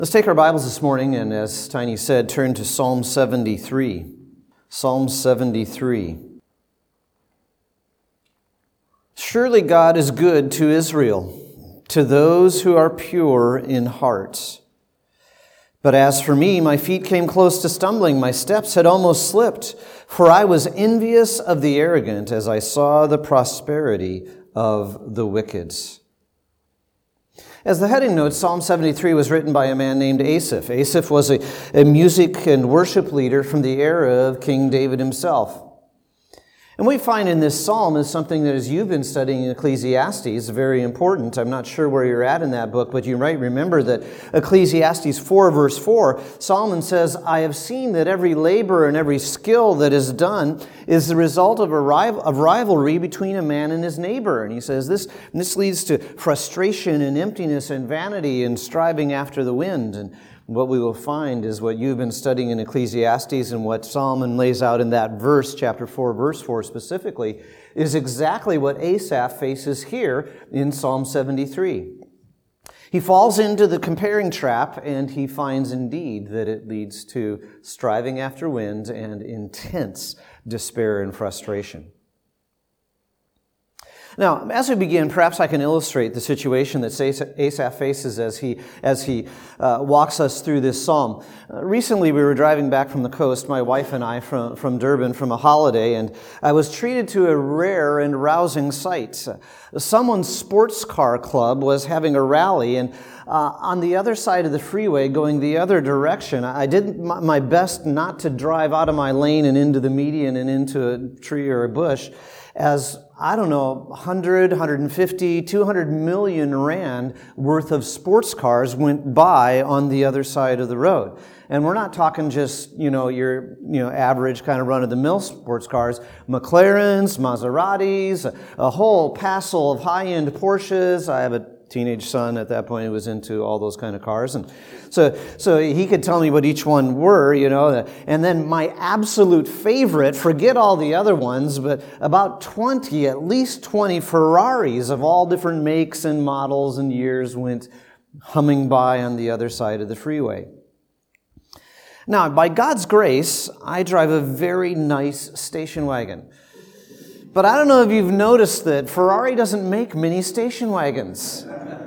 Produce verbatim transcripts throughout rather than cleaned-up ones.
Let's take our Bibles this morning and, as Tiny said, turn to Psalm seventy-three. Psalm seventy-three. Surely God is good to Israel, to those who are pure in heart. But as for me, my feet came close to stumbling, my steps had almost slipped, for I was envious of the arrogant as I saw the prosperity of the wicked. As the heading notes, Psalm seventy-three was written by a man named Asaph. Asaph was a, a music and worship leader from the era of King David himself. And what we find in this psalm is something that, as you've been studying Ecclesiastes, very important. I'm not sure where you're at in that book, but you might remember that Ecclesiastes four, verse four, Solomon says, I have seen that every labor and every skill that is done is the result of a rival, of rivalry between a man and his neighbor. And he says this, this leads to frustration and emptiness and vanity and striving after the wind. And what we will find is what you've been studying in Ecclesiastes and what Solomon lays out in that verse, chapter four, verse four specifically, is exactly what Asaph faces here in Psalm seventy-three. He falls into the comparing trap, and he finds indeed that it leads to striving after wind and intense despair and frustration. Now, as we begin, perhaps I can illustrate the situation that Asaph faces as he as he uh, walks us through this psalm. Uh, recently, we were driving back from the coast, my wife and I, from, from Durban, from a holiday, and I was treated to a rare and rousing sight. Uh, someone's sports car club was having a rally, and uh, on the other side of the freeway, going the other direction, I did my best not to drive out of my lane and into the median and into a tree or a bush, as, I don't know, one hundred, one hundred fifty, two hundred million rand worth of sports cars went by on the other side of the road. And we're not talking just, you know, your, you know, average kind of run-of-the-mill sports cars. McLarens, Maseratis, a, a whole passel of high-end Porsches. I have a teenage son at that point who was into all those kind of cars. And so, so he could tell me what each one were, you know. And then my absolute favorite, forget all the other ones, but about twenty, at least twenty Ferraris of all different makes and models and years went humming by on the other side of the freeway. Now, by God's grace, I drive a very nice station wagon. But I don't know if you've noticed that Ferrari doesn't make many station wagons.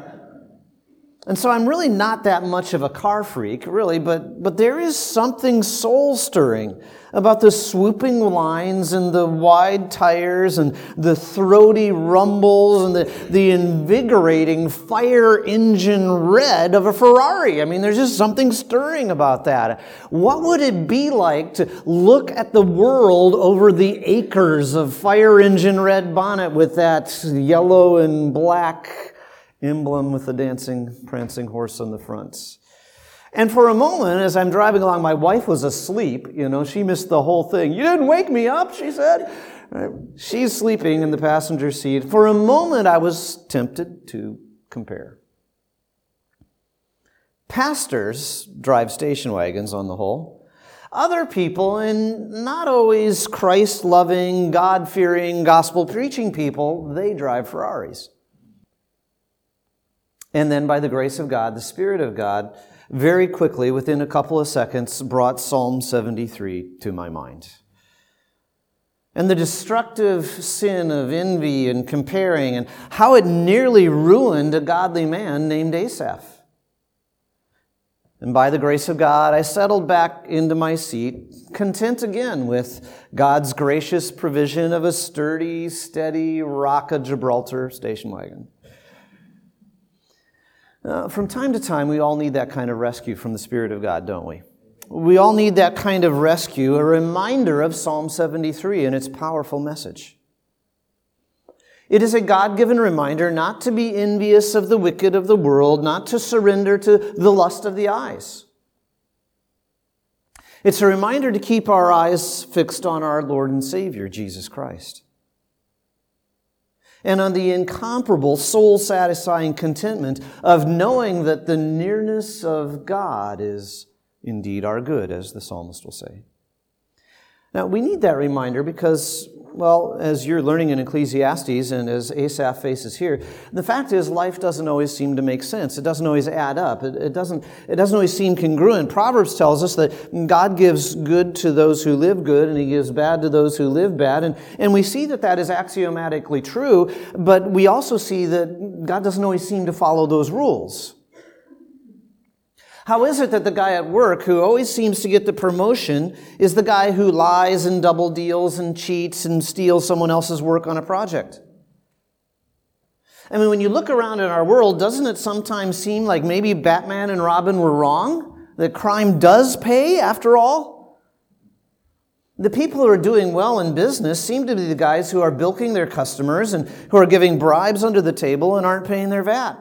And so I'm really not that much of a car freak, really, but, but there is something soul-stirring about the swooping lines and the wide tires and the throaty rumbles and the, the invigorating fire engine red of a Ferrari. I mean, there's just something stirring about that. What would it be like to look at the world over the acres of fire engine red bonnet with that yellow and black emblem with the dancing, prancing horse on the front? And for a moment, as I'm driving along, my wife was asleep. You know, she missed the whole thing. You didn't wake me up, she said. She's sleeping in the passenger seat. For a moment, I was tempted to compare. Pastors drive station wagons on the whole. Other people, and not always Christ-loving, God-fearing, gospel-preaching people, they drive Ferraris. And then by the grace of God, the Spirit of God, very quickly, within a couple of seconds, brought Psalm seventy-three to my mind. And the destructive sin of envy and comparing, and how it nearly ruined a godly man named Asaph. And by the grace of God, I settled back into my seat, content again with God's gracious provision of a sturdy, steady Rock of Gibraltar station wagon. Uh, from time to time, we all need that kind of rescue from the Spirit of God, don't we? We all need that kind of rescue, a reminder of Psalm seventy-three and its powerful message. It is a God-given reminder not to be envious of the wicked of the world, not to surrender to the lust of the eyes. It's a reminder to keep our eyes fixed on our Lord and Savior, Jesus Christ, and on the incomparable, soul-satisfying contentment of knowing that the nearness of God is indeed our good, as the psalmist will say. Now, we need that reminder because, well, as you're learning in Ecclesiastes and as Asaph faces here, the fact is life doesn't always seem to make sense. It doesn't always add up. It, it doesn't, it doesn't always seem congruent. Proverbs tells us that God gives good to those who live good and He gives bad to those who live bad. And, and we see that that is axiomatically true, but we also see that God doesn't always seem to follow those rules. How is it that the guy at work who always seems to get the promotion is the guy who lies and double deals and cheats and steals someone else's work on a project? I mean, when you look around in our world, doesn't it sometimes seem like maybe Batman and Robin were wrong? That crime does pay, after all? The people who are doing well in business seem to be the guys who are bilking their customers and who are giving bribes under the table and aren't paying their V A T.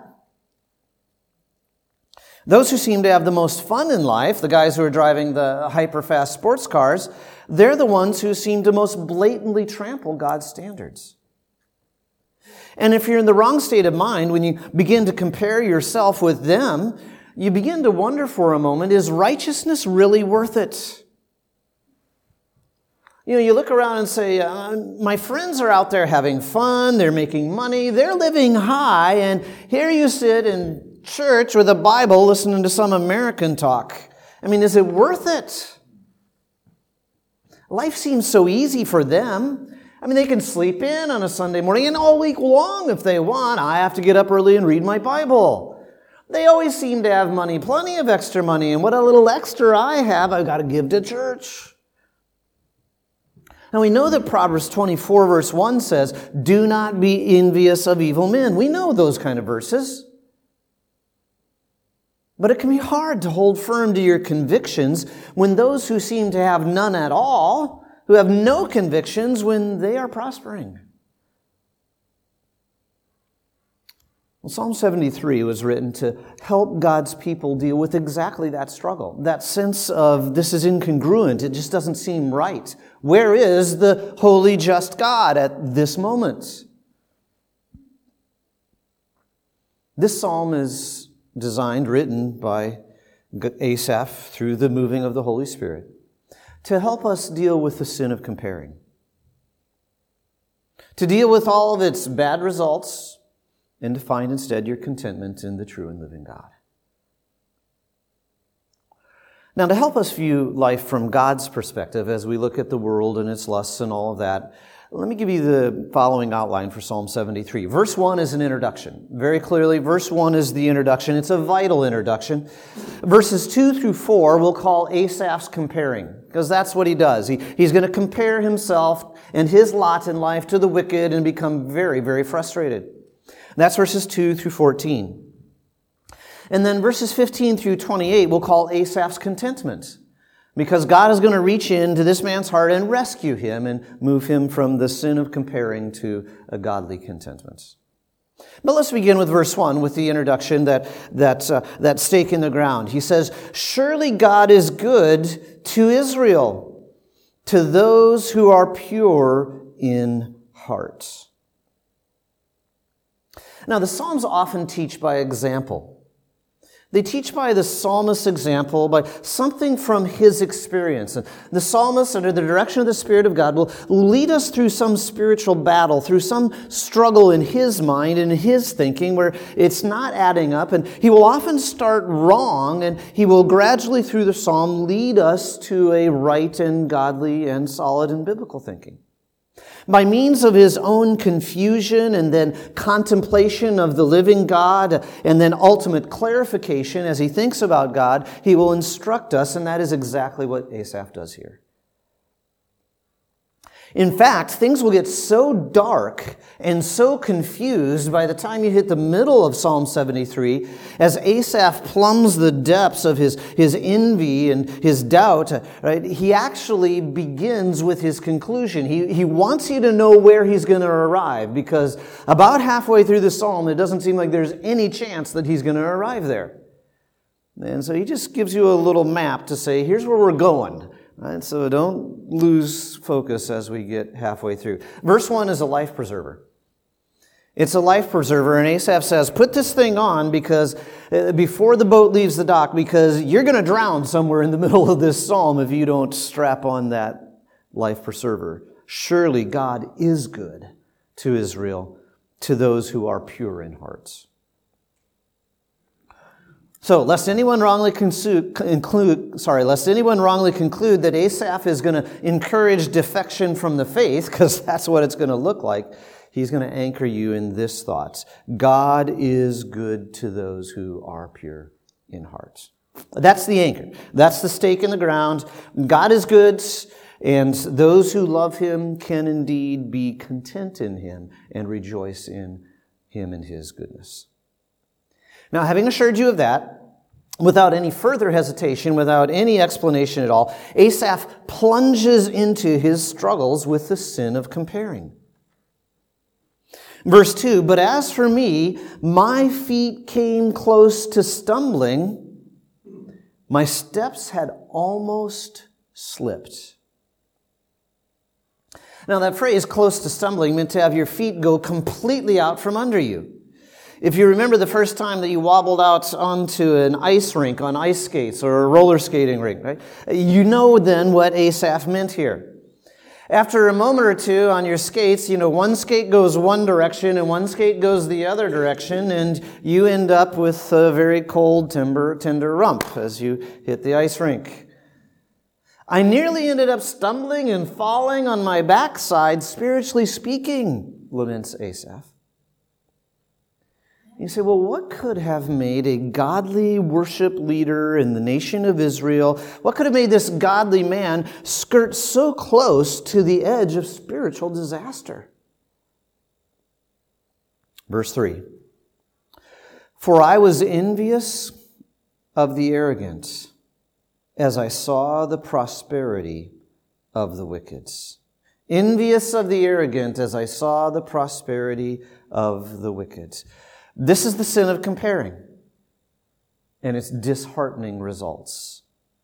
Those who seem to have the most fun in life, the guys who are driving the hyper-fast sports cars, they're the ones who seem to most blatantly trample God's standards. And if you're in the wrong state of mind, when you begin to compare yourself with them, you begin to wonder for a moment, is righteousness really worth it? You know, you look around and say, uh, my friends are out there having fun, they're making money, they're living high, and here you sit in church with a Bible listening to some American talk. I mean, is it worth it? Life seems so easy for them. I mean, they can sleep in on a Sunday morning and all week long if they want. I have to get up early and read my Bible. They always seem to have money, plenty of extra money, and what a little extra I have, I've got to give to church. Now, we know that Proverbs twenty-four verse one says, do not be envious of evil men. We know those kind of verses. But it can be hard to hold firm to your convictions when those who seem to have none at all, who have no convictions, when they are prospering. Well, Psalm seventy-three was written to help God's people deal with exactly that struggle, that sense of this is incongruent, it just doesn't seem right. Where is the holy, just God at this moment? This psalm is designed, written by Asaph through the moving of the Holy Spirit to help us deal with the sin of comparing, to deal with all of its bad results, and to find instead your contentment in the true and living God. Now, to help us view life from God's perspective as we look at the world and its lusts and all of that, let me give you the following outline for Psalm seventy-three. Verse one is an introduction. Very clearly, verse one is the introduction. It's a vital introduction. Verses two through four we'll call Asaph's comparing, because that's what he does. He, he's going to compare himself and his lot in life to the wicked and become very, very frustrated. That's verses two through fourteen. And then verses fifteen through twenty-eight we'll call Asaph's contentment, because God is going to reach into this man's heart and rescue him and move him from the sin of comparing to a godly contentment. But let's begin with verse one, with the introduction, that, that, uh, that stake in the ground. He says, surely God is good to Israel, to those who are pure in heart. Now, the Psalms often teach by example. They teach by the psalmist's example, by something from his experience. And the psalmist, under the direction of the Spirit of God, will lead us through some spiritual battle, through some struggle in his mind and his thinking where it's not adding up. And he will often start wrong, and he will gradually, through the psalm, lead us to a right and godly and solid and biblical thinking. By means of his own confusion and then contemplation of the living God and then ultimate clarification as he thinks about God, he will instruct us, and that is exactly what Asaph does here. In fact, things will get so dark and so confused by the time you hit the middle of Psalm seventy-three, as Asaph plumbs the depths of his, his envy and his doubt, right? He actually begins with his conclusion. He, he wants you to know where he's going to arrive, because about halfway through the psalm, it doesn't seem like there's any chance that he's going to arrive there. And so he just gives you a little map to say, here's where we're going. Right, so don't lose focus as we get halfway through. Verse one is a life preserver. It's a life preserver, and Asaph says, put this thing on because uh, before the boat leaves the dock, because you're going to drown somewhere in the middle of this psalm if you don't strap on that, life preserver. Surely God is good to Israel, to those who are pure in hearts. So, lest anyone wrongly conclude, include, sorry, lest anyone wrongly conclude that Asaph is going to encourage defection from the faith, because that's what it's going to look like, he's going to anchor you in this thought: God is good to those who are pure in heart. That's the anchor. That's the stake in the ground. God is good, and those who love him can indeed be content in him and rejoice in him and his goodness. Now, having assured you of that, without any further hesitation, without any explanation at all, Asaph plunges into his struggles with the sin of comparing. Verse two, "But as for me, my feet came close to stumbling. My steps had almost slipped." Now, that phrase, close to stumbling, meant to have your feet go completely out from under you. If you remember the first time that you wobbled out onto an ice rink on ice skates or a roller skating rink, right? You know then what Asaph meant here. After a moment or two on your skates, you know, one skate goes one direction and one skate goes the other direction, and you end up with a very cold, tender, tender rump as you hit the ice rink. "I nearly ended up stumbling and falling on my backside, spiritually speaking," laments Asaph. You say, well, what could have made a godly worship leader in the nation of Israel, what could have made this godly man skirt so close to the edge of spiritual disaster? Verse three, "For I was envious of the arrogant as I saw the prosperity of the wicked." Envious of the arrogant as I saw the prosperity of the wicked. This is the sin of comparing and its disheartening results.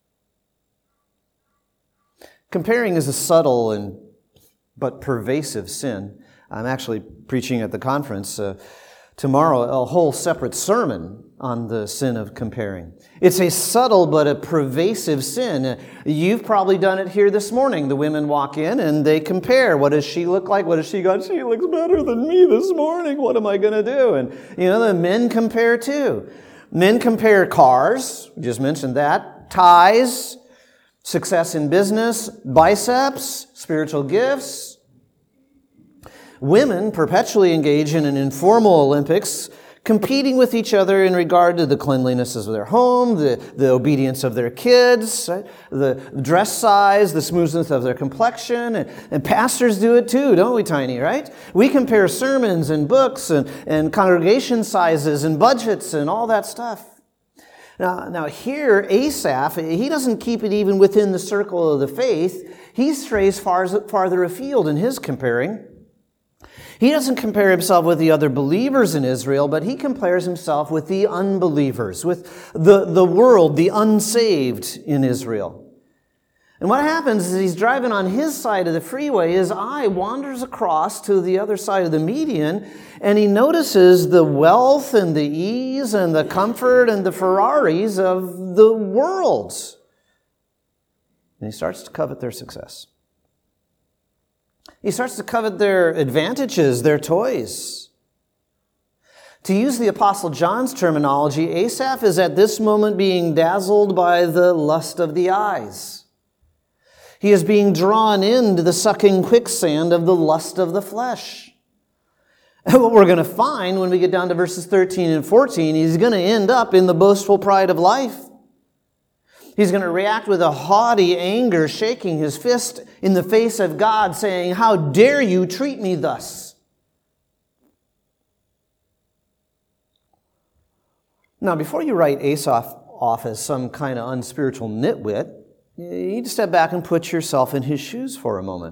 Comparing is a subtle and but pervasive sin. I'm actually preaching at the conference uh, tomorrow a whole separate sermon on the sin of comparing. It's a subtle but a pervasive sin. You've probably done it here this morning. The women walk in and they compare. What does she look like? What has she got? She looks better than me this morning. What am I going to do? And, you know, the men compare too. Men compare cars. We just mentioned that. Ties, success in business, biceps, spiritual gifts. Women perpetually engage in an informal Olympics, competing with each other in regard to the cleanliness of their home, the, the obedience of their kids, right? The dress size, the smoothness of their complexion. And, and pastors do it too, don't we, Tiny, right? We compare sermons and books and, and congregation sizes and budgets and all that stuff. Now, now here, Asaph, he doesn't keep it even within the circle of the faith. He strays far, farther afield in his comparing. He doesn't compare himself with the other believers in Israel, but he compares himself with the unbelievers, with the, the world, the unsaved in Israel. And what happens is he's driving on his side of the freeway, his eye wanders across to the other side of the median, and he notices the wealth and the ease and the comfort and the Ferraris of the world. And he starts to covet their success. He starts to covet their advantages, their toys. To use the Apostle John's terminology, Asaph is at this moment being dazzled by the lust of the eyes. He is being drawn into the sucking quicksand of the lust of the flesh. And what we're going to find when we get down to verses thirteen and fourteen, he's going to end up in the boastful pride of life. He's going to react with a haughty anger, shaking his fist in the face of God, saying, "How dare you treat me thus?" Now, before you write Asaph off as some kind of unspiritual nitwit, you need to step back and put yourself in his shoes for a moment.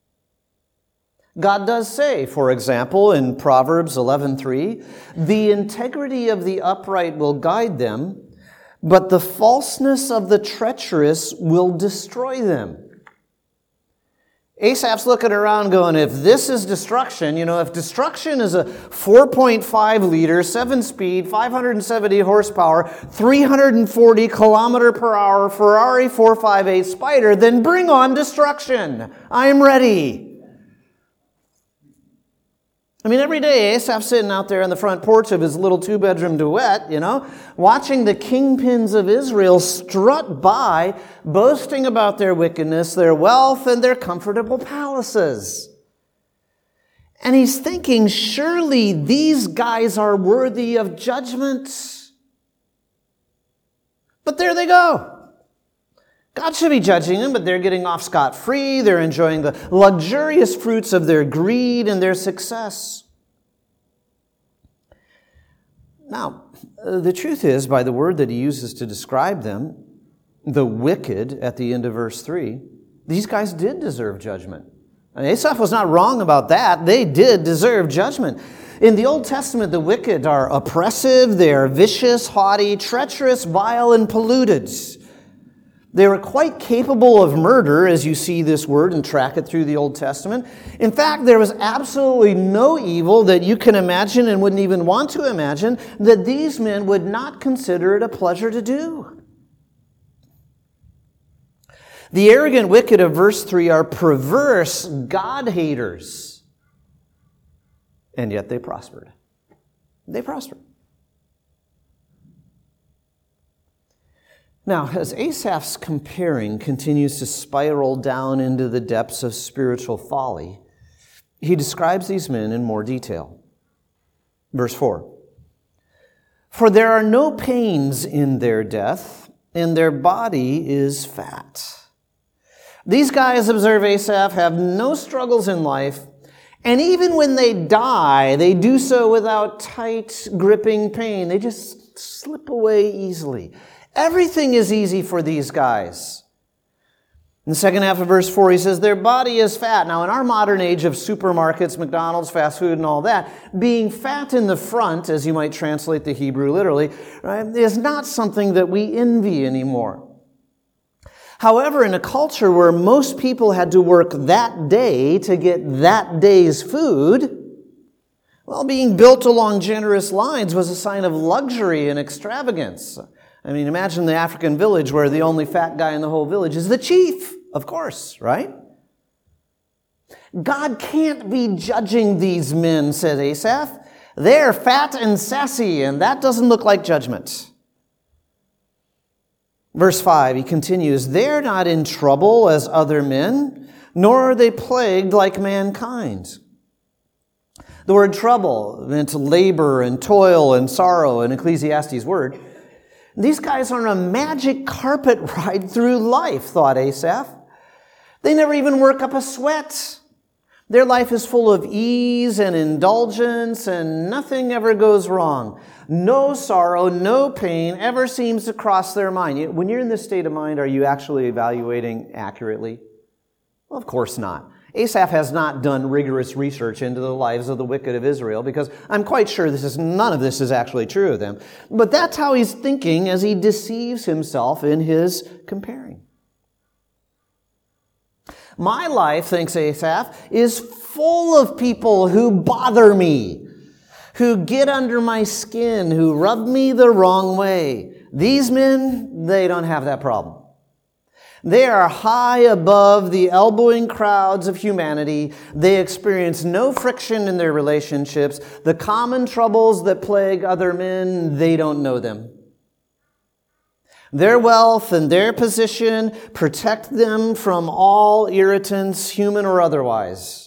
God does say, for example, in Proverbs eleven three, "The integrity of the upright will guide them, but the falseness of the treacherous will destroy them." Asaph's looking around going, if this is destruction, you know, if destruction is a four point five liter, seven speed, five hundred seventy horsepower, three hundred forty kilometer per hour Ferrari four fifty-eight Spider, then bring on destruction. I'm ready. I mean, every day Asaph's sitting out there on the front porch of his little two-bedroom duet, you know, watching the kingpins of Israel strut by, boasting about their wickedness, their wealth, and their comfortable palaces. And he's thinking, surely these guys are worthy of judgment. But there they go. God should be judging them, but they're getting off scot-free. They're enjoying the luxurious fruits of their greed and their success. Now, the truth is, by the word that he uses to describe them, the wicked, at the end of verse three, these guys did deserve judgment. And Asaph was not wrong about that. They did deserve judgment. In the Old Testament, the wicked are oppressive, they are vicious, haughty, treacherous, vile, and polluted. They were quite capable of murder, as you see this word and track it through the Old Testament. In fact, there was absolutely no evil that you can imagine and wouldn't even want to imagine that these men would not consider it a pleasure to do. The arrogant wicked of verse three are perverse God-haters, and yet they prospered. They prospered. Now, as Asaph's comparing continues to spiral down into the depths of spiritual folly, he describes these men in more detail. Verse four, "For there are no pains in their death, and their body is fat." These guys, observe Asaph, have no struggles in life, and even when they die, they do so without tight, gripping pain. They just slip away easily. Everything is easy for these guys. In the second half of verse four, he says, their body is fat. Now, in our modern age of supermarkets, McDonald's, fast food, and all that, being fat in the front, as you might translate the Hebrew literally, right, is not something that we envy anymore. However, in a culture where most people had to work that day to get that day's food, well, being built along generous lines was a sign of luxury and extravagance. I mean, imagine the African village where the only fat guy in the whole village is the chief, of course, right? God can't be judging these men, says Asaph. They're fat and sassy, and that doesn't look like judgment. Verse five, he continues, they're not in trouble as other men, nor are they plagued like mankind. The word trouble meant labor and toil and sorrow in Ecclesiastes' word. These guys are on a magic carpet ride through life, thought Asaph. They never even work up a sweat. Their life is full of ease and indulgence, and nothing ever goes wrong. No sorrow, no pain ever seems to cross their mind. When you're in this state of mind, are you actually evaluating accurately? Well, of course not. Asaph has not done rigorous research into the lives of the wicked of Israel, because I'm quite sure this is none of this is actually true of them. But that's how he's thinking as he deceives himself in his comparing. My life, thinks Asaph, is full of people who bother me, who get under my skin, who rub me the wrong way. These men, they don't have that problem. They are high above the elbowing crowds of humanity. They experience no friction in their relationships. The common troubles that plague other men, they don't know them. Their wealth and their position protect them from all irritants, human or otherwise.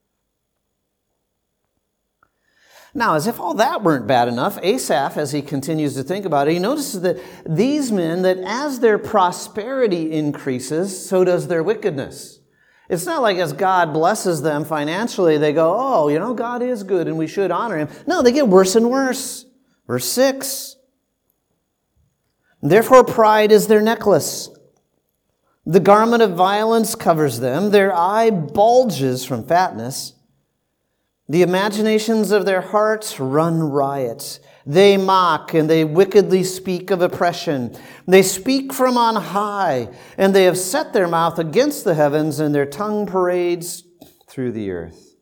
Now, as if all that weren't bad enough, Asaph, as he continues to think about it, he notices that these men, that as their prosperity increases, so does their wickedness. It's not like as God blesses them financially, they go, oh, you know, God is good and we should honor him. No, they get worse and worse. Verse six. Therefore, pride is their necklace. The garment of violence covers them. Their eye bulges from fatness. The imaginations of their hearts run riot. They mock and they wickedly speak of oppression. They speak from on high, and they have set their mouth against the heavens, and their tongue parades through the earth.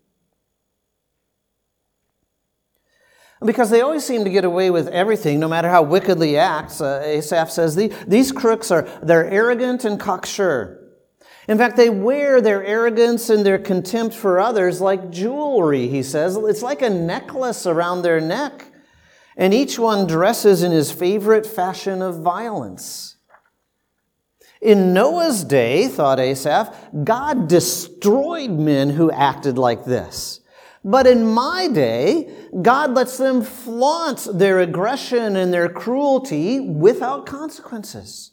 Because they always seem to get away with everything, no matter how wickedly acts, uh, Asaph says, these crooks are, they're arrogant and cocksure. In fact, they wear their arrogance and their contempt for others like jewelry, he says. It's like a necklace around their neck. And each one dresses in his favorite fashion of violence. In Noah's day, thought Asaph, God destroyed men who acted like this. But in my day, God lets them flaunt their aggression and their cruelty without consequences.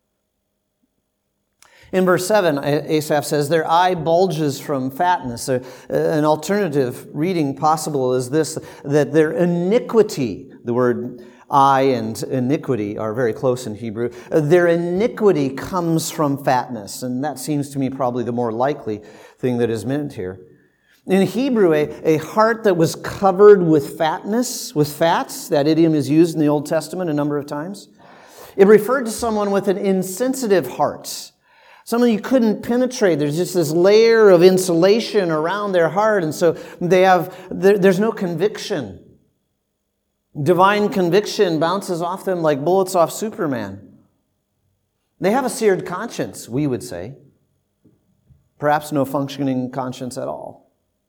In verse seven, Asaph says, their eye bulges from fatness. An alternative reading possible is this, that their iniquity, the word eye and iniquity are very close in Hebrew, their iniquity comes from fatness. And that seems to me probably the more likely thing that is meant here. In Hebrew, a, a heart that was covered with fatness, with fats, that idiom is used in the Old Testament a number of times. It referred to someone with an insensitive heart. Someone you couldn't penetrate. There's just this layer of insulation around their heart, and so they have, there, there's no conviction. Divine conviction bounces off them like bullets off Superman. They have a seared conscience, we would say. Perhaps no functioning conscience at all.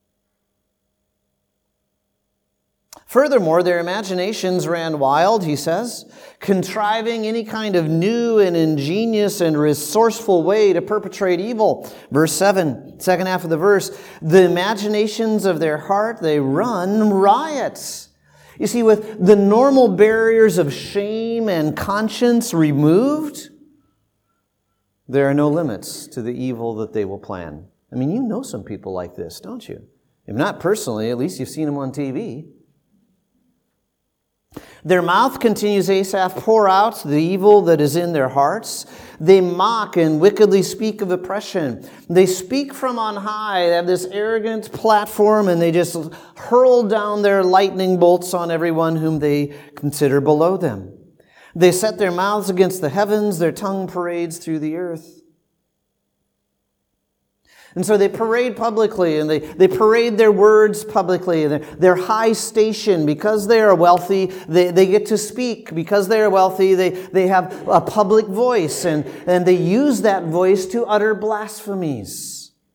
Furthermore, their imaginations ran wild, he says, contriving any kind of new and ingenious and resourceful way to perpetrate evil. Verse seven, second half of the verse, the imaginations of their heart, they run riots. You see, with the normal barriers of shame and conscience removed, there are no limits to the evil that they will plan. I mean, you know some people like this, don't you? If not personally, at least you've seen them on T V. Their mouth, continues Asaph, pour out the evil that is in their hearts. They mock and wickedly speak of oppression. They speak from on high. They have this arrogant platform, and they just hurl down their lightning bolts on everyone whom they consider below them. They set their mouths against the heavens. Their tongue parades through the earth. And so they parade publicly, and they, they parade their words publicly. Their, their high station, because they are wealthy, they, they get to speak. Because they are wealthy, they, they have a public voice, and, and they use that voice to utter blasphemies.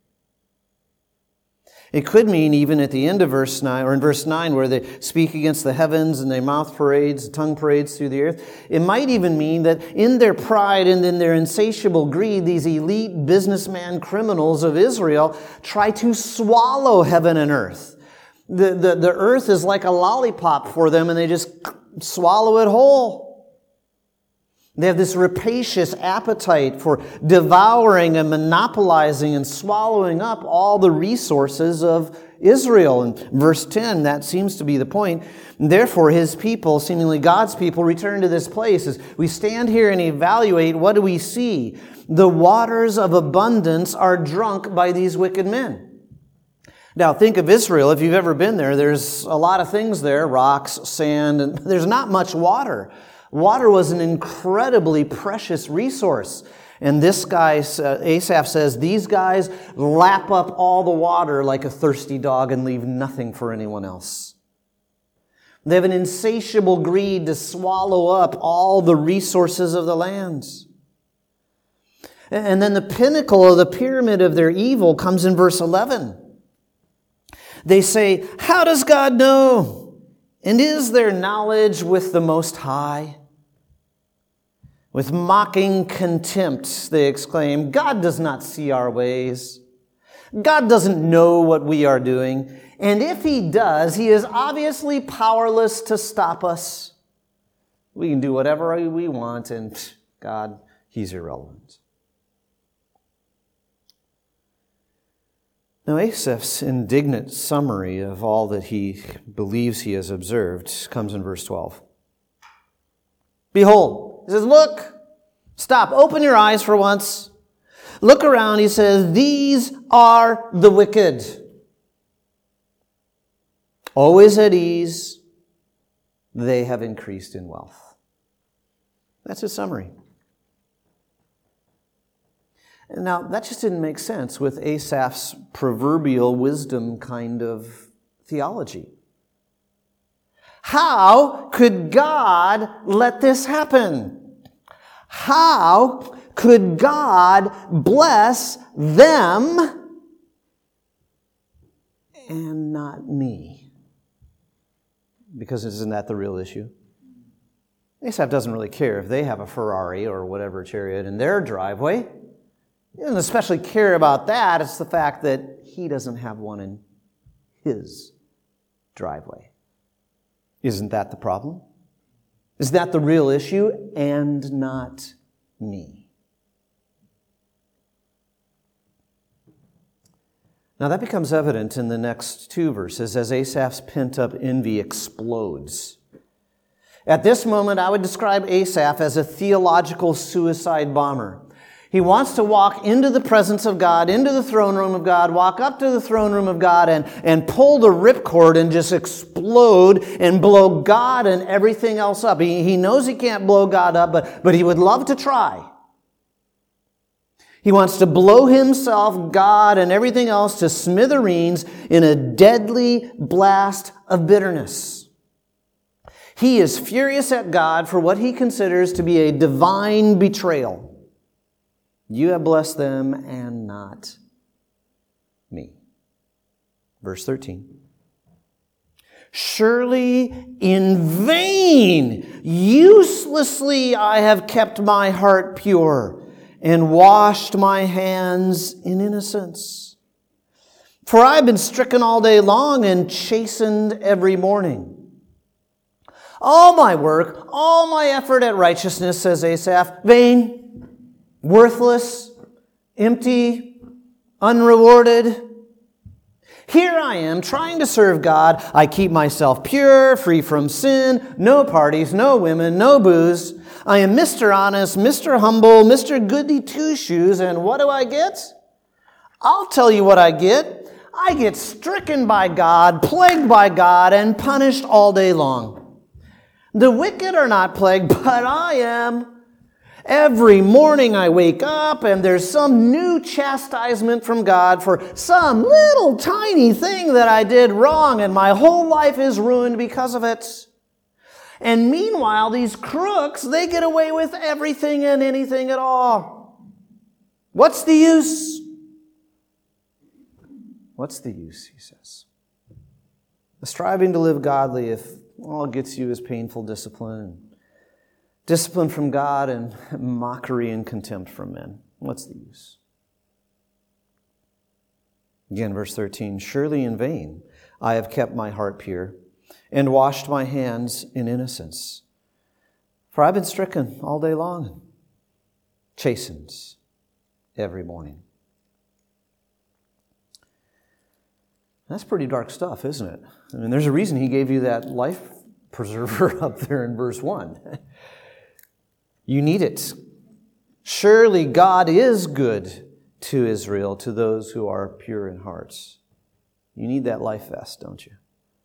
It could mean even at the end of verse nine, or in verse nine, where they speak against the heavens and their mouth parades, tongue parades through the earth. It might even mean that in their pride and in their insatiable greed, these elite businessman criminals of Israel try to swallow heaven and earth. The, the, the earth is like a lollipop for them, and they just swallow it whole. They have this rapacious appetite for devouring and monopolizing and swallowing up all the resources of Israel. In verse ten, that seems to be the point. Therefore, his people, seemingly God's people, return to this place. As we stand here and evaluate, what do we see? The waters of abundance are drunk by these wicked men. Now, think of Israel. If you've ever been there, there's a lot of things there, rocks, sand, and there's not much water. Water was an incredibly precious resource. And this guy, uh, Asaph says, these guys lap up all the water like a thirsty dog and leave nothing for anyone else. They have an insatiable greed to swallow up all the resources of the lands. And then the pinnacle of the pyramid of their evil comes in verse eleven. They say, how does God know? And is there knowledge with the Most High? With mocking contempt, they exclaim, God does not see our ways. God doesn't know what we are doing. And if he does, he is obviously powerless to stop us. We can do whatever we want, and God, he's irrelevant. Now, Asaph's indignant summary of all that he believes he has observed comes in verse twelve. Behold, he says, look, stop, open your eyes for once. Look around, he says, these are the wicked. Always at ease, they have increased in wealth. That's his summary. Now, that just didn't make sense with Asaph's proverbial wisdom kind of theology. How could God let this happen? How could God bless them and not me? Because isn't that the real issue? Asaph doesn't really care if they have a Ferrari or whatever chariot in their driveway. He doesn't especially care about that. It's the fact that he doesn't have one in his driveway. Isn't that the problem? Is that the real issue? And not me. Now that becomes evident in the next two verses as Asaph's pent-up envy explodes. At this moment, I would describe Asaph as a theological suicide bomber. He wants to walk into the presence of God, into the throne room of God, walk up to the throne room of God and, and pull the ripcord and just explode and blow God and everything else up. He, he knows he can't blow God up, but, but he would love to try. He wants to blow himself, God, and everything else to smithereens in a deadly blast of bitterness. He is furious at God for what he considers to be a divine betrayal. You have blessed them and not me. Verse thirteen. Surely in vain, uselessly I have kept my heart pure and washed my hands in innocence. For I have been stricken all day long and chastened every morning. All my work, all my effort at righteousness, says Asaph, vain, worthless, empty, unrewarded. Here I am trying to serve God. I keep myself pure, free from sin, no parties, no women, no booze. I am Mister Honest, Mister Humble, Mister Goody Two-Shoes, and what do I get? I'll tell you what I get. I get stricken by God, plagued by God, and punished all day long. The wicked are not plagued, but I am. Every morning I wake up and there's some new chastisement from God for some little tiny thing that I did wrong, and my whole life is ruined because of it. And meanwhile, these crooks, they get away with everything and anything at all. What's the use? What's the use, he says. Striving to live godly if all it gets you is painful discipline. Discipline from God and mockery and contempt from men. What's the use? Again, verse thirteen, surely in vain I have kept my heart pure and washed my hands in innocence. For I've been stricken all day long, chastened every morning. That's pretty dark stuff, isn't it? I mean, there's a reason he gave you that life preserver up there in verse one. You need it. Surely God is good to Israel, to those who are pure in hearts. You need that life vest, don't you?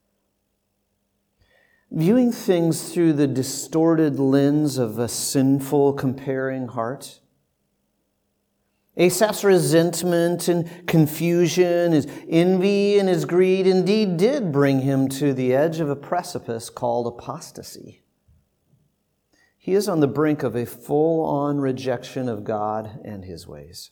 Viewing things through the distorted lens of a sinful, comparing heart. Asaph's resentment and confusion, his envy and his greed indeed did bring him to the edge of a precipice called apostasy. He is on the brink of a full-on rejection of God and His ways.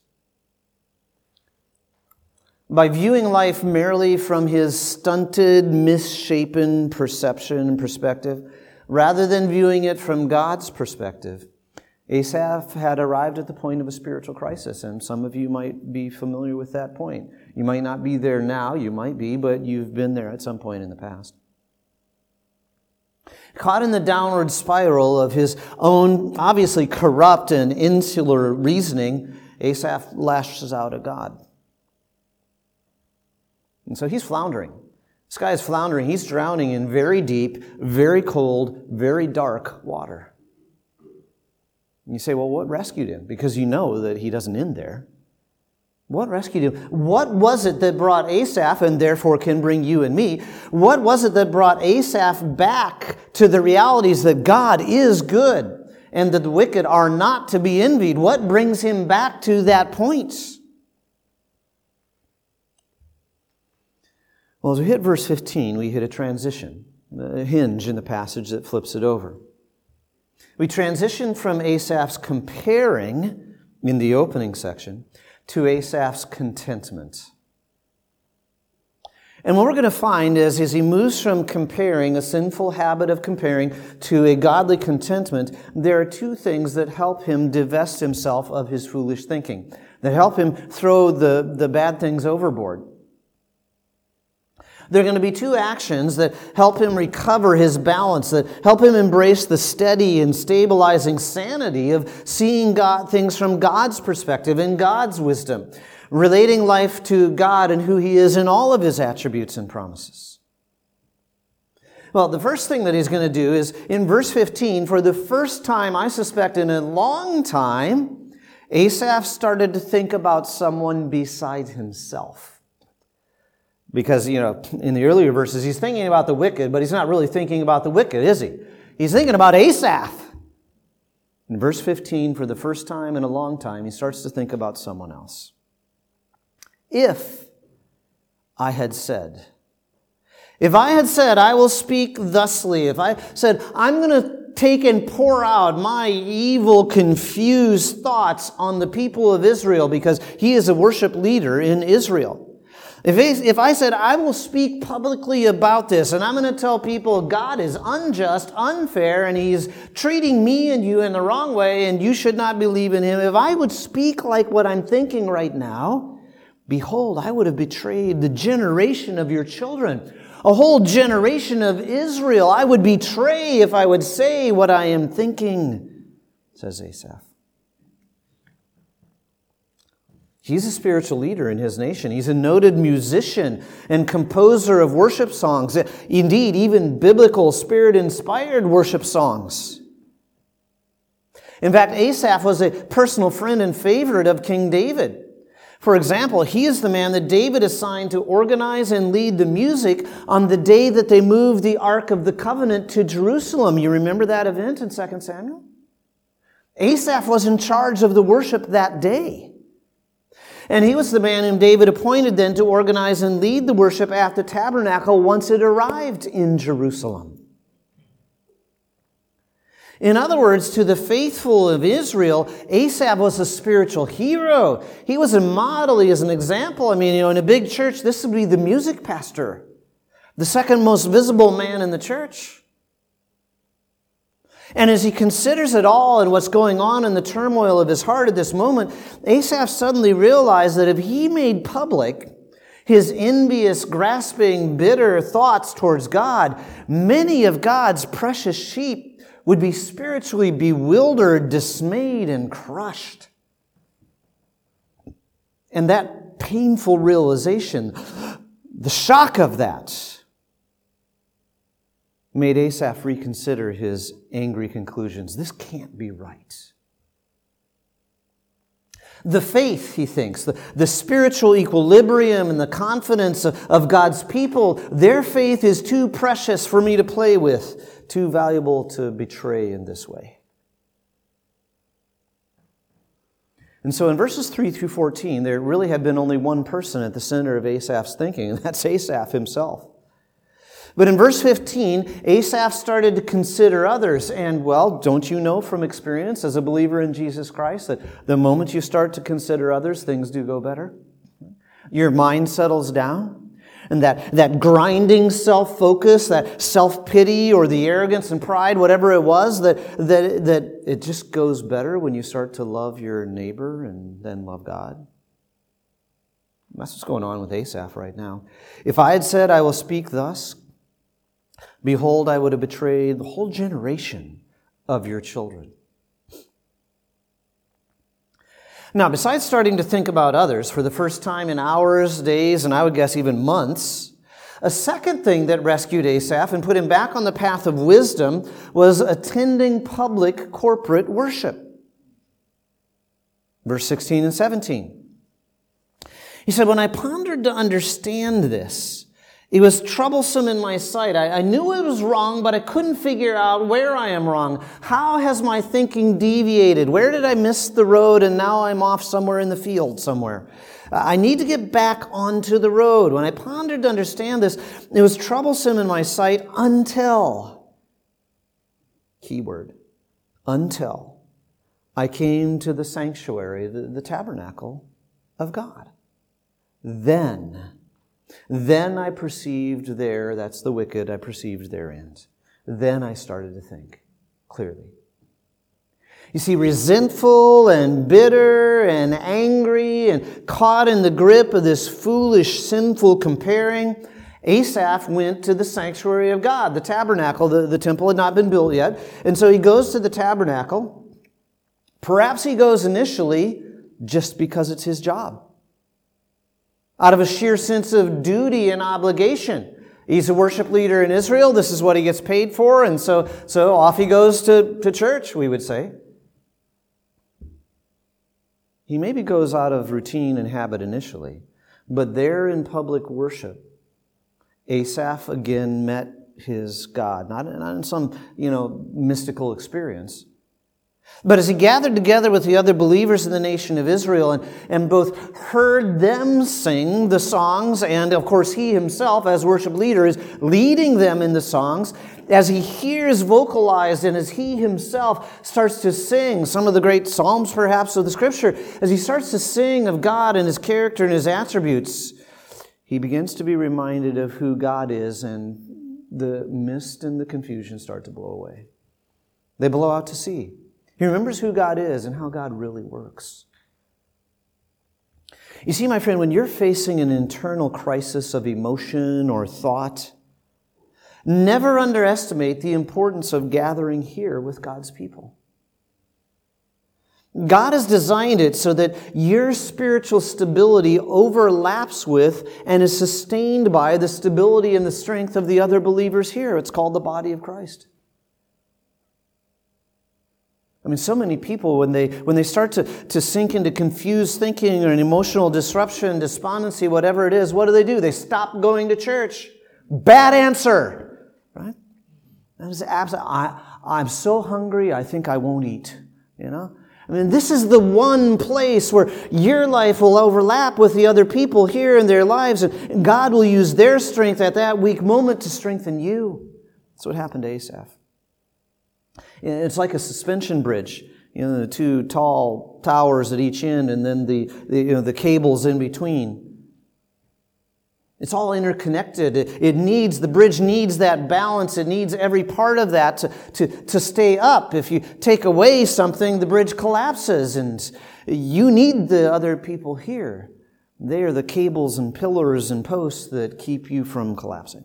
By viewing life merely from his stunted, misshapen perception and perspective, rather than viewing it from God's perspective, Asaph had arrived at the point of a spiritual crisis, and some of you might be familiar with that point. You might not be there now, you might be, but you've been there at some point in the past. Caught in the downward spiral of his own obviously corrupt and insular reasoning, Asaph lashes out at God. And so he's floundering. This guy is floundering. He's drowning in very deep, very cold, very dark water. And you say, well, what rescued him? Because you know that he doesn't end there. What rescued him? What was it that brought Asaph, and therefore can bring you and me? What was it that brought Asaph back to the realities that God is good and that the wicked are not to be envied? What brings him back to that point? Well, as we hit verse fifteen, we hit a transition, a hinge in the passage that flips it over. We transition from Asaph's comparing in the opening section to Asaph's contentment. And what we're going to find is, as he moves from comparing, a sinful habit of comparing, to a godly contentment, there are two things that help him divest himself of his foolish thinking, that help him throw the, the bad things overboard. There are going to be two actions that help him recover his balance, that help him embrace the steady and stabilizing sanity of seeing God, things from God's perspective and God's wisdom, relating life to God and who He is in all of His attributes and promises. Well, the first thing that he's going to do is, in verse fifteen, for the first time, I suspect in a long time, Asaph started to think about someone beside himself. Because, you know, in the earlier verses, he's thinking about the wicked, but he's not really thinking about the wicked, is he? He's thinking about Asaph. In verse fifteen, for the first time in a long time, he starts to think about someone else. If I had said, if I had said, I will speak thusly, if I said, I'm going to take and pour out my evil, confused thoughts on the people of Israel, because he is a worship leader in Israel. If, if I said, I will speak publicly about this, and I'm going to tell people God is unjust, unfair, and He's treating me and you in the wrong way, and you should not believe in Him. If I would speak like what I'm thinking right now, behold, I would have betrayed the generation of your children, a whole generation of Israel. I would betray if I would say what I am thinking, says Asaph. He's a spiritual leader in his nation. He's a noted musician and composer of worship songs. Indeed, even biblical, Spirit-inspired worship songs. In fact, Asaph was a personal friend and favorite of King David. For example, he is the man that David assigned to organize and lead the music on the day that they moved the Ark of the Covenant to Jerusalem. You remember that event in Second Samuel? Asaph was in charge of the worship that day. And he was the man whom David appointed then to organize and lead the worship at the tabernacle once it arrived in Jerusalem. In other words, to the faithful of Israel, Asaph was a spiritual hero. He was a model. He is an example. I mean, you know, in a big church, this would be the music pastor, the second most visible man in the church. And as he considers it all and what's going on in the turmoil of his heart at this moment, Asaph suddenly realized that if he made public his envious, grasping, bitter thoughts towards God, many of God's precious sheep would be spiritually bewildered, dismayed, and crushed. And that painful realization, the shock of that, made Asaph reconsider his angry conclusions. This can't be right. The faith, he thinks, the, the spiritual equilibrium and the confidence of, of God's people, their faith is too precious for me to play with, too valuable to betray in this way. And so in verses three through fourteen, there really had been only one person at the center of Asaph's thinking, and that's Asaph himself. But in verse fifteen, Asaph started to consider others. And, well, don't you know from experience as a believer in Jesus Christ that the moment you start to consider others, things do go better? Your mind settles down. And that, that grinding self-focus, that self-pity or the arrogance and pride, whatever it was, that, that, that it just goes better when you start to love your neighbor and then love God. That's what's going on with Asaph right now. If I had said, I will speak thus, behold, I would have betrayed the whole generation of your children. Now, besides starting to think about others for the first time in hours, days, and I would guess even months, a second thing that rescued Asaph and put him back on the path of wisdom was attending public corporate worship. Verse sixteen and seventeen. He said, when I pondered to understand this, it was troublesome in my sight. I, I knew it was wrong, but I couldn't figure out where I am wrong. How has my thinking deviated? Where did I miss the road and now I'm off somewhere in the field somewhere? I need to get back onto the road. When I pondered to understand this, it was troublesome in my sight until, keyword, until I came to the sanctuary, the, the tabernacle of God. Then, then I perceived there, that's the wicked, I perceived their end. Then I started to think clearly. You see, resentful and bitter and angry and caught in the grip of this foolish, sinful comparing, Asaph went to the sanctuary of God, the tabernacle. The, the temple had not been built yet. And so he goes to the tabernacle. Perhaps he goes initially just because it's his job, out of a sheer sense of duty and obligation. He's a worship leader in Israel. This is what he gets paid for. And so, so off he goes to, to church, we would say. He maybe goes out of routine and habit initially, but there in public worship, Asaph again met his God, not, not in some, you know, mystical experience. But as he gathered together with the other believers in the nation of Israel and, and both heard them sing the songs, and of course he himself as worship leader is leading them in the songs, as he hears vocalized and as he himself starts to sing some of the great psalms perhaps of the Scripture, as he starts to sing of God and His character and His attributes, he begins to be reminded of who God is, and the mist and the confusion start to blow away. They blow out to sea. He remembers who God is and how God really works. You see, my friend, when you're facing an internal crisis of emotion or thought, never underestimate the importance of gathering here with God's people. God has designed it so that your spiritual stability overlaps with and is sustained by the stability and the strength of the other believers here. It's called the body of Christ. I mean, so many people, when they when they start to, to sink into confused thinking or an emotional disruption, despondency, whatever it is, what do they do? They stop going to church. Bad answer, right? That is absolutely, I, I'm so hungry, I think I won't eat, you know? I mean, this is the one place where your life will overlap with the other people here in their lives, and God will use their strength at that weak moment to strengthen you. That's what happened to Asaph. It's like a suspension bridge, you know, the two tall towers at each end and then the, the you know the cables in between. It's all interconnected. It, it needs, the bridge needs that balance. It needs every part of that to, to, to stay up. If you take away something, the bridge collapses, and you need the other people here. They are the cables and pillars and posts that keep you from collapsing.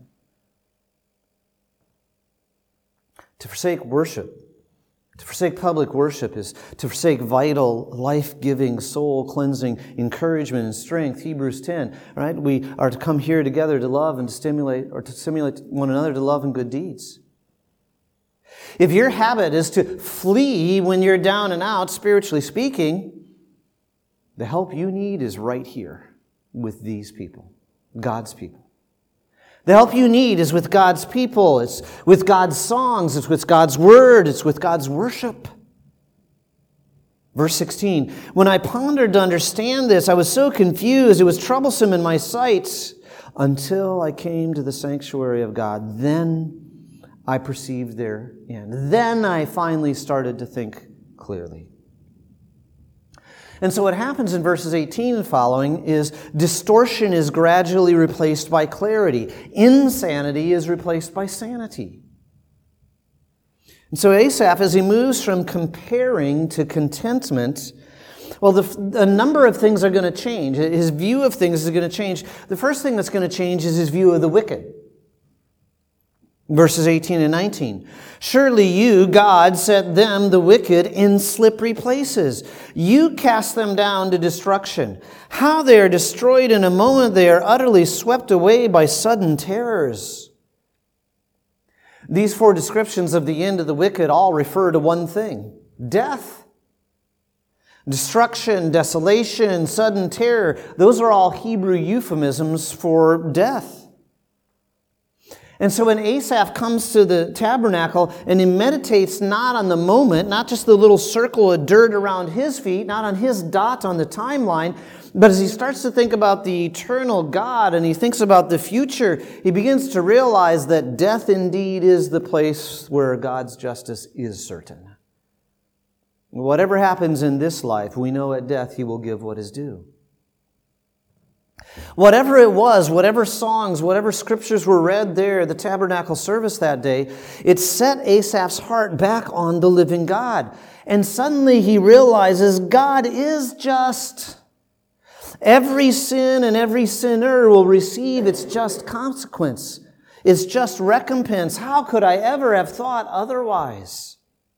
To forsake worship, to forsake public worship is to forsake vital, life-giving, soul-cleansing encouragement and strength. Hebrews ten, right? We are to come here together to love and to stimulate, or to stimulate one another to love and good deeds. If your habit is to flee when you're down and out, spiritually speaking, the help you need is right here with these people, God's people. The help you need is with God's people. It's with God's songs. It's with God's word. It's with God's worship. Verse sixteen, when I pondered to understand this, I was so confused. It was troublesome in my sight until I came to the sanctuary of God. Then I perceived their end. Then I finally started to think clearly. And so what happens in verses eighteen and following is distortion is gradually replaced by clarity. Insanity is replaced by sanity. And so Asaph, as he moves from comparing to contentment, well, the, a number of things are going to change. His view of things is going to change. The first thing that's going to change is his view of the wicked. Verses eighteen and nineteen. Surely you, God, set them, the wicked, in slippery places. You cast them down to destruction. How they are destroyed in a moment. They are utterly swept away by sudden terrors. These four descriptions of the end of the wicked all refer to one thing: death. Destruction, desolation, sudden terror, those are all Hebrew euphemisms for death. And so when Asaph comes to the tabernacle and he meditates not on the moment, not just the little circle of dirt around his feet, not on his dot on the timeline, but as he starts to think about the eternal God and he thinks about the future, he begins to realize that death indeed is the place where God's justice is certain. Whatever happens in this life, we know at death he will give what is due. Whatever it was, whatever songs, whatever scriptures were read there at the tabernacle service that day, it set Asaph's heart back on the living God. And suddenly he realizes God is just. Every sin and every sinner will receive its just consequence, its just recompense. How could I ever have thought otherwise?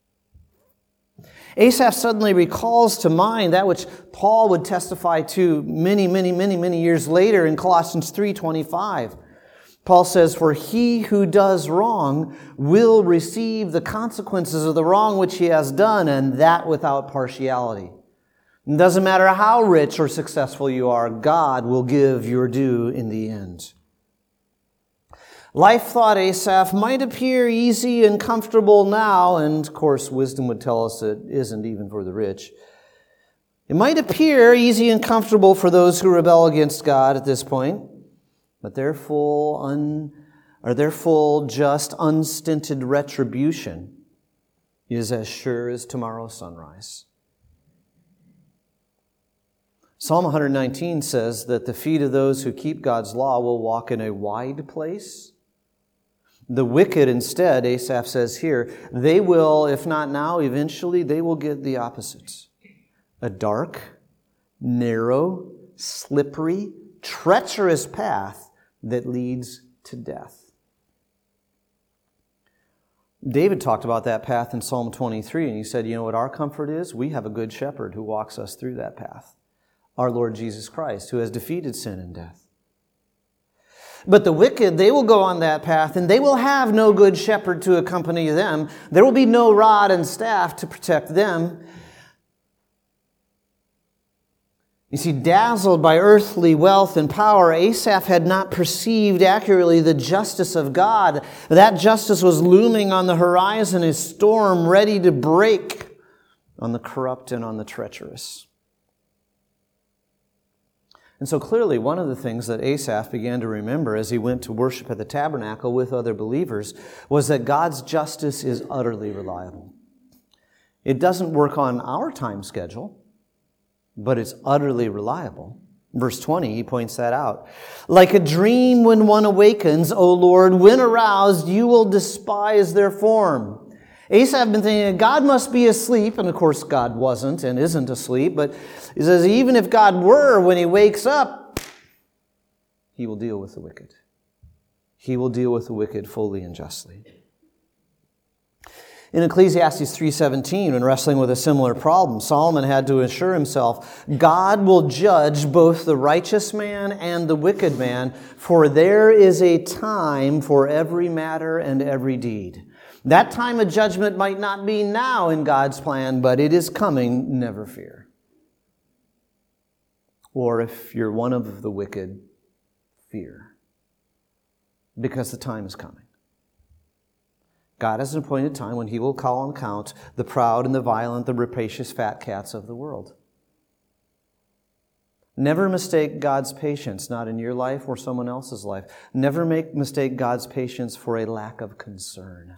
Asaph suddenly recalls to mind that which Paul would testify to many, many, many, many years later in Colossians three twenty-five. Paul says, "For he who does wrong will receive the consequences of the wrong which he has done, and that without partiality." It doesn't matter how rich or successful you are, God will give your due in the end. Life, thought Asaph, might appear easy and comfortable now, and of course wisdom would tell us it isn't even for the rich. It might appear easy and comfortable for those who rebel against God at this point, but their full, un, or their full, just, unstinted retribution is as sure as tomorrow's sunrise. Psalm one nineteen says that the feet of those who keep God's law will walk in a wide place. The wicked instead, Asaph says here, they will, if not now, eventually, they will get the opposite. A dark, narrow, slippery, treacherous path that leads to death. David talked about that path in Psalm twenty-three, and he said, you know what our comfort is? We have a good shepherd who walks us through that path. Our Lord Jesus Christ, who has defeated sin and death. But the wicked, they will go on that path, and they will have no good shepherd to accompany them. There will be no rod and staff to protect them. You see, dazzled by earthly wealth and power, Asaph had not perceived accurately the justice of God. That justice was looming on the horizon, a storm ready to break on the corrupt and on the treacherous. And so clearly one of the things that Asaph began to remember as he went to worship at the tabernacle with other believers was that God's justice is utterly reliable. It doesn't work on our time schedule, but it's utterly reliable. Verse twenty, he points that out. Like a dream when one awakens, O Lord, when aroused, you will despise their form. Asaph had been thinking, God must be asleep, and of course God wasn't and isn't asleep, but he says even if God were, when he wakes up, he will deal with the wicked. He will deal with the wicked fully and justly. In Ecclesiastes three seventeen, when wrestling with a similar problem, Solomon had to assure himself, God will judge both the righteous man and the wicked man, for there is a time for every matter and every deed. That time of judgment might not be now in God's plan, but it is coming, never fear. Or if you're one of the wicked, fear. Because the time is coming. God has an appointed time when he will call on account the proud and the violent, the rapacious fat cats of the world. Never mistake God's patience, not in your life or someone else's life. Never make mistake God's patience for a lack of concern.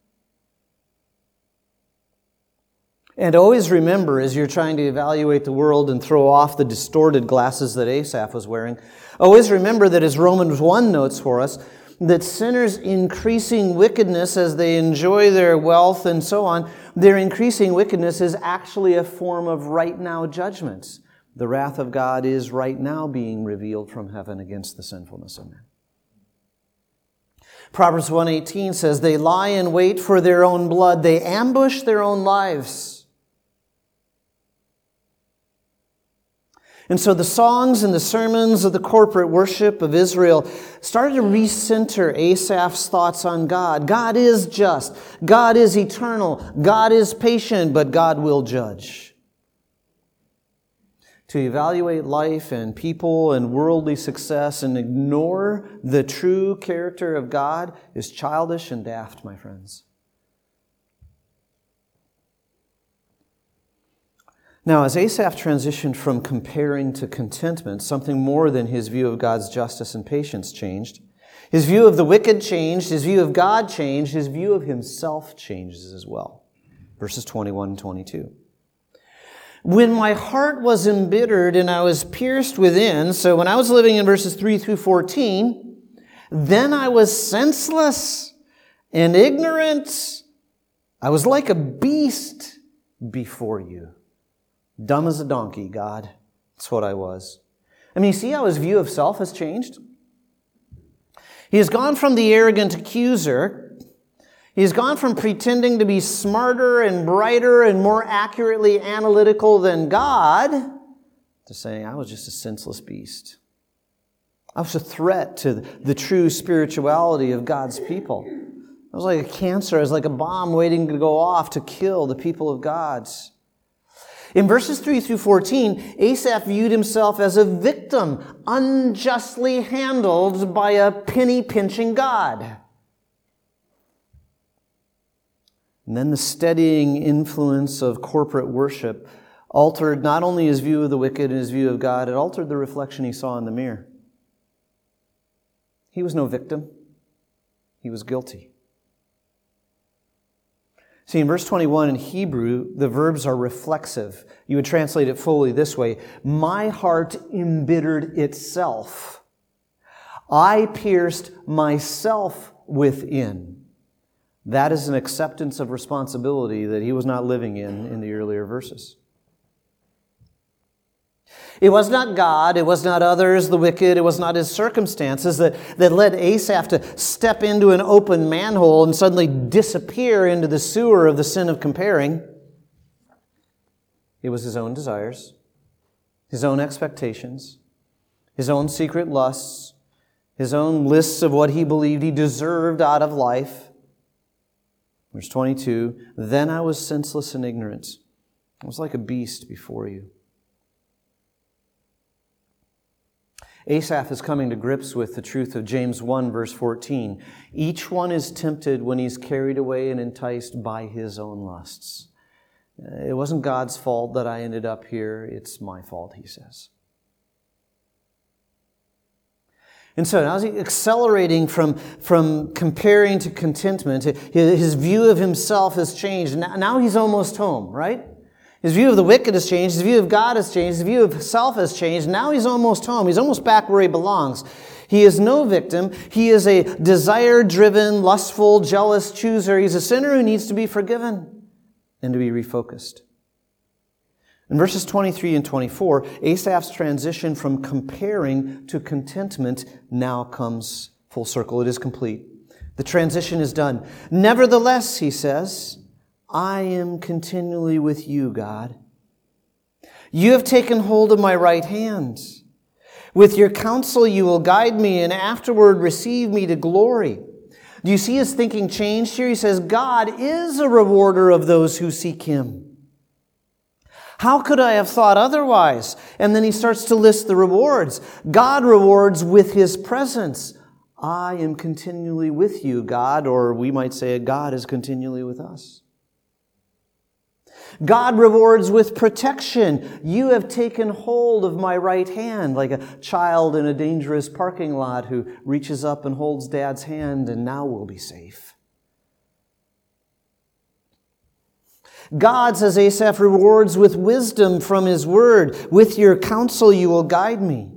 And always remember, as you're trying to evaluate the world and throw off the distorted glasses that Asaph was wearing, always remember that as Romans one notes for us, that sinners' increasing wickedness as they enjoy their wealth and so on, their increasing wickedness is actually a form of right now judgments. The wrath of God is right now being revealed from heaven against the sinfulness of men. Proverbs one eighteen says, they lie in wait for their own blood. They ambush their own lives. And so the songs and the sermons of the corporate worship of Israel started to recenter Asaph's thoughts on God. God is just. God is eternal. God is patient, but God will judge. to evaluate life and people and worldly success and ignore the true character of God is childish and daft, my friends. Now, as Asaph transitioned from comparing to contentment, something more than his view of God's justice and patience changed. His view of the wicked changed, his view of God changed, his view of himself changes as well. Verses twenty-one and twenty-two. When my heart was embittered and I was pierced within, so when I was living in verses three through fourteen, then I was senseless and ignorant. I was like a beast before you. Dumb as a donkey, God. That's what I was. I mean, you see how his view of self has changed? He has gone from the arrogant accuser. He's gone from pretending to be smarter and brighter and more accurately analytical than God to saying, I was just a senseless beast. I was a threat to the true spirituality of God's people. I was like a cancer. I was like a bomb waiting to go off to kill the people of God. In verses three through fourteen, Asaph viewed himself as a victim, unjustly handled by a penny-pinching God. And then the steadying influence of corporate worship altered not only his view of the wicked and his view of God, it altered the reflection he saw in the mirror. He was no victim. He was guilty. See, in verse twenty-one in Hebrew, the verbs are reflexive. You would translate it fully this way. My heart embittered itself. I pierced myself within. That is an acceptance of responsibility that he was not living in in the earlier verses. It was not God, it was not others, the wicked, it was not his circumstances that, that led Asaph to step into an open manhole and suddenly disappear into the sewer of the sin of comparing. It was his own desires, his own expectations, his own secret lusts, his own lists of what he believed he deserved out of life. Verse twenty-two, then I was senseless and ignorant. I was like a beast before you. Asaph is coming to grips with the truth of James one, verse fourteen. Each one is tempted when he's carried away and enticed by his own lusts. It wasn't God's fault that I ended up here. It's my fault, he says. And so now he's accelerating from, from comparing to contentment. His view of himself has changed. Now he's almost home, right? His view of the wicked has changed. His view of God has changed. His view of self has changed. Now he's almost home. He's almost back where he belongs. He is no victim. He is a desire-driven, lustful, jealous chooser. He's a sinner who needs to be forgiven and to be refocused. In verses twenty-three and twenty-four, Asaph's transition from comparing to contentment now comes full circle. It is complete. The transition is done. Nevertheless, he says, I am continually with you, God. You have taken hold of my right hand. With your counsel you will guide me, and afterward receive me to glory. Do you see his thinking changed here? He says, God is a rewarder of those who seek him. How could I have thought otherwise? And then he starts to list the rewards. God rewards with his presence. I am continually with you, God, or we might say God is continually with us. God rewards with protection. You have taken hold of my right hand, like a child in a dangerous parking lot who reaches up and holds dad's hand, and now we'll be safe. God, says Asaph, rewards with wisdom from his word. With your counsel you will guide me.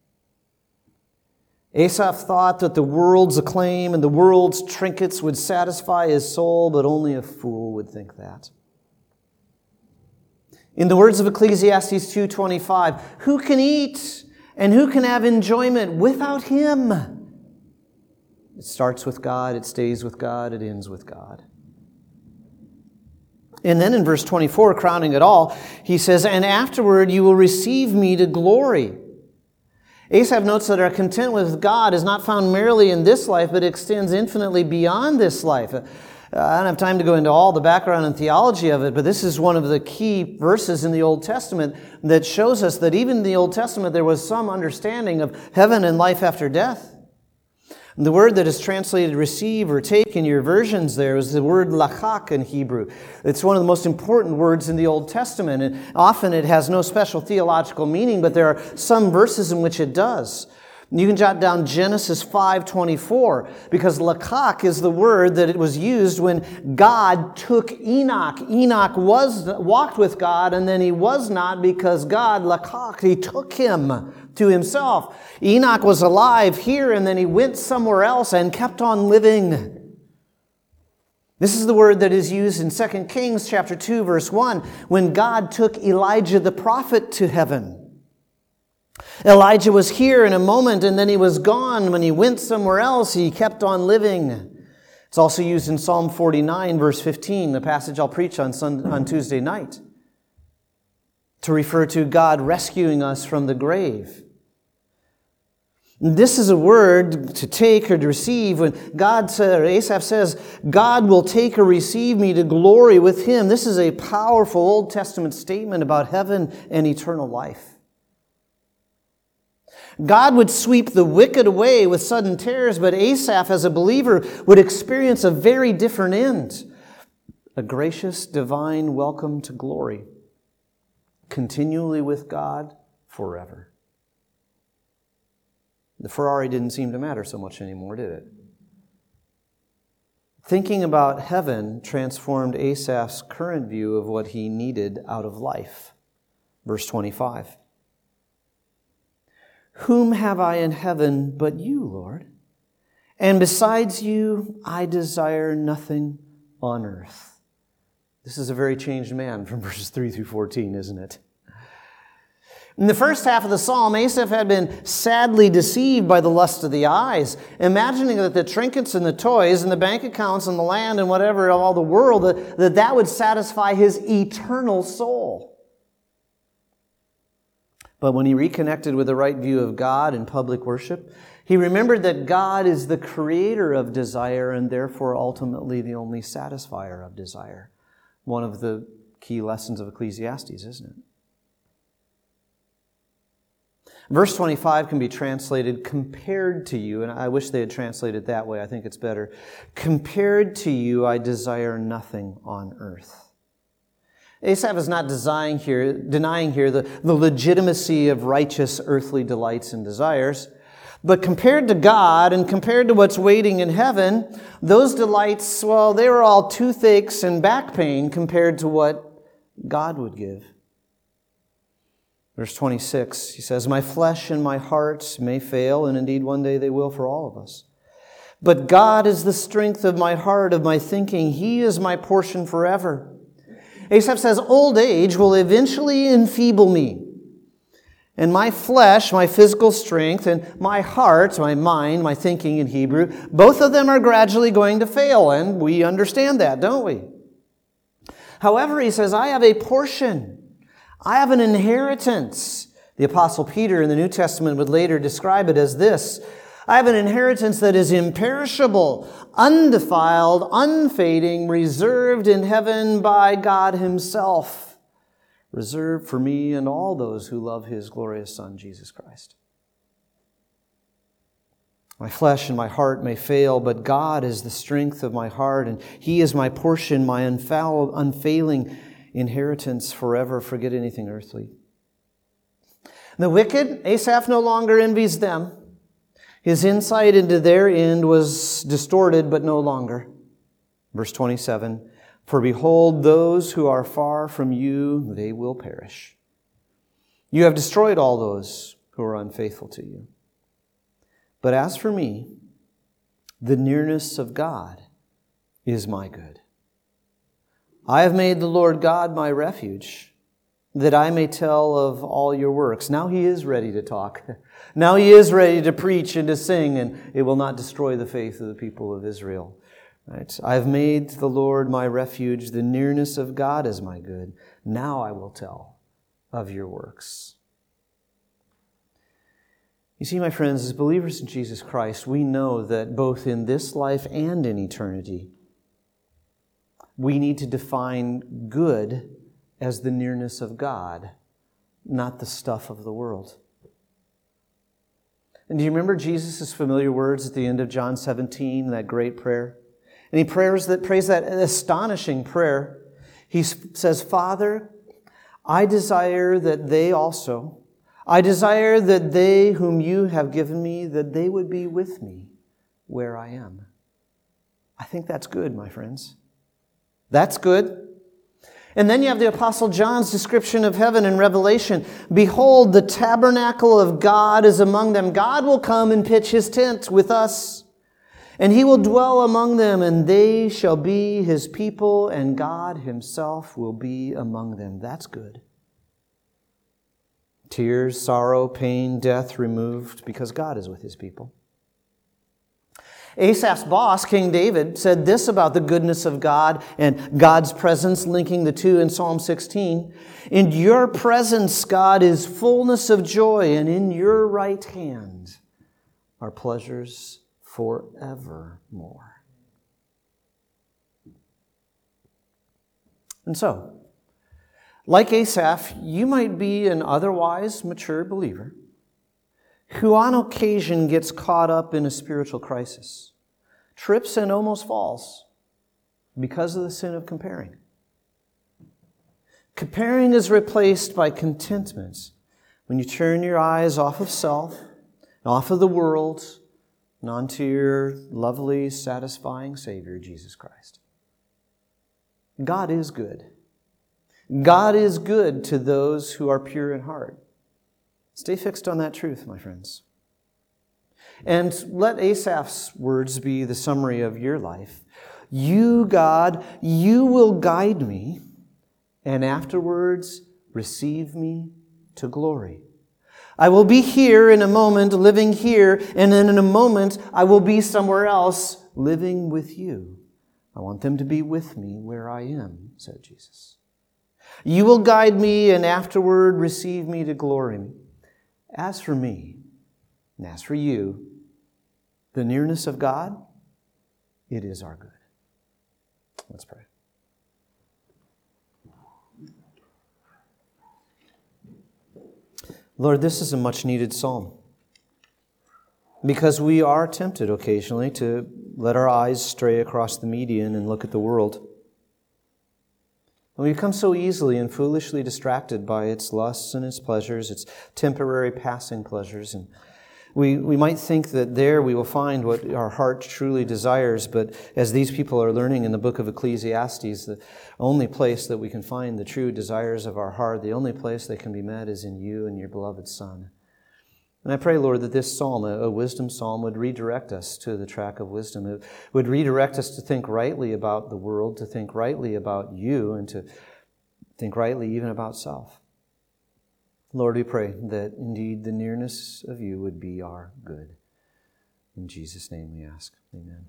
Asaph thought that the world's acclaim and the world's trinkets would satisfy his soul, but only a fool would think that. In the words of Ecclesiastes two twenty-five, who can eat and who can have enjoyment without him? It starts with God, it stays with God, it ends with God. And then in verse twenty-four, crowning it all, he says, and afterward you will receive me to glory. Asaph notes that our contentment with God is not found merely in this life, but extends infinitely beyond this life. Uh, I don't have time to go into all the background and theology of it, but this is one of the key verses in the Old Testament that shows us that even in the Old Testament there was some understanding of heaven and life after death. And the word that is translated receive or take in your versions there is the word lachak in Hebrew. It's one of the most important words in the Old Testament, and often it has no special theological meaning, but there are some verses in which it does. You can jot down Genesis five twenty-four, because lakak is the word that it was used when God took Enoch. Enoch was walked with God, and then he was not because God, lakak, he took him to himself. Enoch was alive here, and then he went somewhere else and kept on living. This is the word that is used in Second Kings chapter two, verse one, when God took Elijah the prophet to heaven. Elijah was here in a moment, and then he was gone. When he went somewhere else, he kept on living. It's also used in Psalm forty-nine, verse fifteen, the passage I'll preach on Sunday, on Tuesday night, to refer to God rescuing us from the grave. This is a word to take or to receive. When God said, or Asaph says, God will take or receive me to glory with him. This is a powerful Old Testament statement about heaven and eternal life. God would sweep the wicked away with sudden tears, but Asaph, as a believer, would experience a very different end. A gracious, divine welcome to glory, continually with God forever. The Ferrari didn't seem to matter so much anymore, did it? Thinking about heaven transformed Asaph's current view of what he needed out of life. Verse twenty-five. Whom have I in heaven but you, Lord? And besides you, I desire nothing on earth. This is a very changed man from verses three through fourteen, isn't it? In the first half of the psalm, Asaph had been sadly deceived by the lust of the eyes, imagining that the trinkets and the toys and the bank accounts and the land and whatever of all the world, that that, that would satisfy his eternal soul. But when he reconnected with the right view of God in public worship, he remembered that God is the creator of desire and therefore ultimately the only satisfier of desire. One of the key lessons of Ecclesiastes, isn't it? Verse twenty-five can be translated, compared to you, and I wish they had translated it that way. I think it's better. Compared to you, I desire nothing on earth. Asaph is not denying here, denying here the, the legitimacy of righteous earthly delights and desires, but compared to God and compared to what's waiting in heaven, those delights, well, they were all toothaches and back pain compared to what God would give. Verse twenty-six, he says, my flesh and my heart may fail, and indeed one day they will for all of us. But God is the strength of my heart, of my thinking. He is my portion forever. Asaph says, old age will eventually enfeeble me. And my flesh, my physical strength, and my heart, my mind, my thinking in Hebrew, both of them are gradually going to fail, and we understand that, don't we? However, he says, I have a portion. I have an inheritance. The Apostle Peter in the New Testament would later describe it as this. I have an inheritance that is imperishable, undefiled, unfading, reserved in heaven by God himself, reserved for me and all those who love his glorious Son, Jesus Christ. My flesh and my heart may fail, but God is the strength of my heart, and he is my portion, my unfall- unfailing inheritance forever. Forget anything earthly. The wicked, Asaph no longer envies them. His insight into their end was distorted, but no longer. Verse twenty-seven, for behold, those who are far from you, they will perish. You have destroyed all those who are unfaithful to you. But as for me, the nearness of God is my good. I have made the Lord God my refuge, that I may tell of all your works. Now he is ready to talk. Now he is ready to preach and to sing, and it will not destroy the faith of the people of Israel. Right? I have made the Lord my refuge. The nearness of God is my good. Now I will tell of your works. You see, my friends, as believers in Jesus Christ, we know that both in this life and in eternity, we need to define good as the nearness of God, not the stuff of the world. And do you remember Jesus' familiar words at the end of John seventeen, that great prayer? And he prays that, prays that astonishing prayer. He says, Father, I desire that they also, I desire that they whom you have given me, that they would be with me where I am. I think that's good, my friends. That's good. And then you have the Apostle John's description of heaven in Revelation. Behold, the tabernacle of God is among them. God will come and pitch his tent with us, and he will dwell among them, and they shall be his people, and God himself will be among them. That's good. Tears, sorrow, pain, death removed, because God is with his people. Asaph's boss, King David, said this about the goodness of God and God's presence, linking the two in Psalm sixteen. In your presence, God, is fullness of joy, and in your right hand are pleasures forevermore. And so, like Asaph, you might be an otherwise mature believer who on occasion gets caught up in a spiritual crisis, trips and almost falls because of the sin of comparing. Comparing is replaced by contentment when you turn your eyes off of self, off of the world, and onto your lovely, satisfying Savior, Jesus Christ. God is good. God is good to those who are pure in heart. Stay fixed on that truth, my friends. And let Asaph's words be the summary of your life. You, God, you will guide me, and afterwards receive me to glory. I will be here in a moment, living here, and then in a moment I will be somewhere else, living with you. I want them to be with me where I am, said Jesus. You will guide me, and afterward receive me to glory. As for me, and as for you, the nearness of God, it is our good. Let's pray. Lord, this is a much needed psalm, because we are tempted occasionally to let our eyes stray across the median and look at the world. And we become so easily and foolishly distracted by its lusts and its pleasures, its temporary passing pleasures. And we, we might think that there we will find what our heart truly desires, but as these people are learning in the book of Ecclesiastes, the only place that we can find the true desires of our heart, the only place they can be met is in you and your beloved Son. And I pray, Lord, that this psalm, a wisdom psalm, would redirect us to the track of wisdom. It would redirect us to think rightly about the world, to think rightly about you, and to think rightly even about self. Lord, we pray that indeed the nearness of you would be our good. In Jesus' name we ask. Amen.